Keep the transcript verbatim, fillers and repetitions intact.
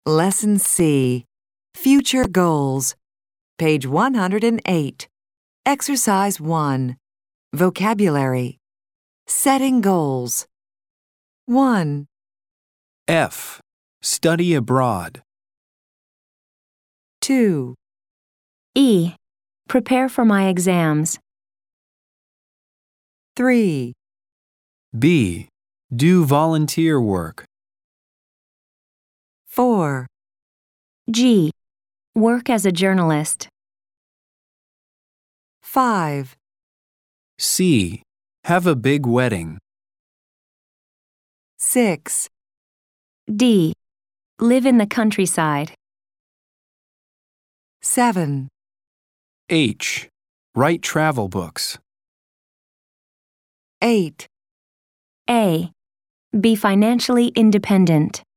Lesson C. Future Goals. Page one hundred eight. Exercise one. Vocabulary. Setting goals. one. F. Study abroad. two. E. Prepare for my exams. three. B. Do volunteer work. four. G. Work as a journalist. five. C. Have a big wedding. six. D. Live in the countryside. seven. H. Write travel books. eight. A. Be financially independent.